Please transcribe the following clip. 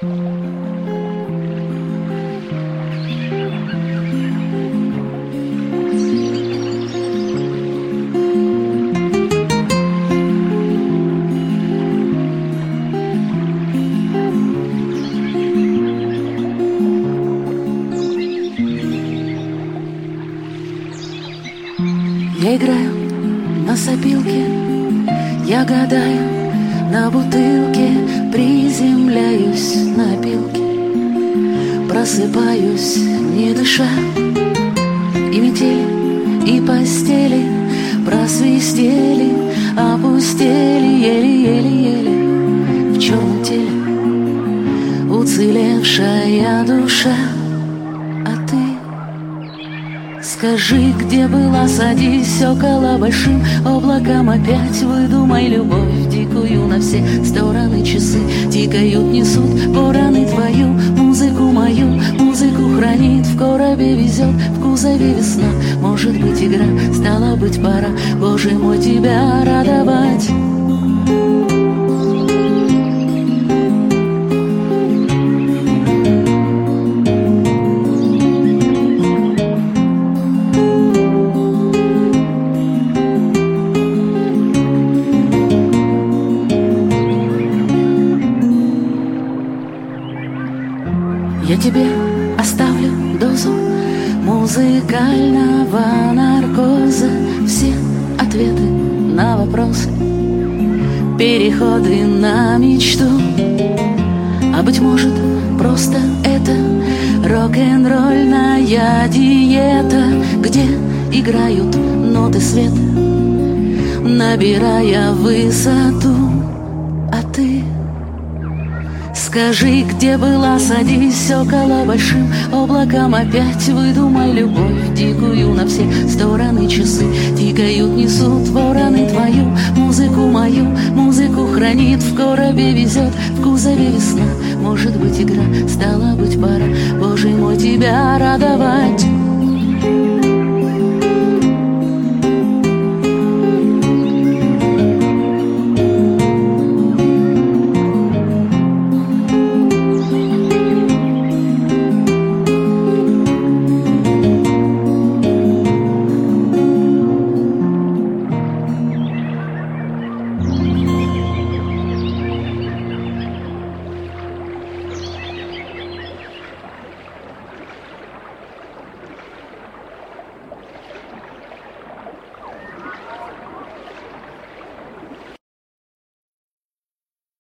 Я играю на сопилке, я гадаю на бутылке, приземляюсь на пилке, просыпаюсь, не дыша. И метели, и постели просвистели, опустели еле-еле-еле. В черном теле уцелевшая душа. Скажи, где была, садись около большим облакам. Опять выдумай любовь дикую на все стороны. Часы тикают, несут вороны твою музыку, мою музыку хранит, в коробе везет, в кузове весна. Может быть, игра, стало быть, пора, Боже мой, тебя радовать. Я тебе оставлю дозу музыкального наркоза, все ответы на вопросы, переходы на мечту. А быть может, просто это рок-н-ролльная диета, где играют ноты света, набирая высоту. А ты скажи, где была, садись около большим облакам. Опять выдумай любовь дикую на все стороны. Часы тикают, несут вороны твою музыку, мою музыку хранит, в коробе везет, в кузове весна. Может быть, игра, стала быть, пора, Боже мой, тебя радовать.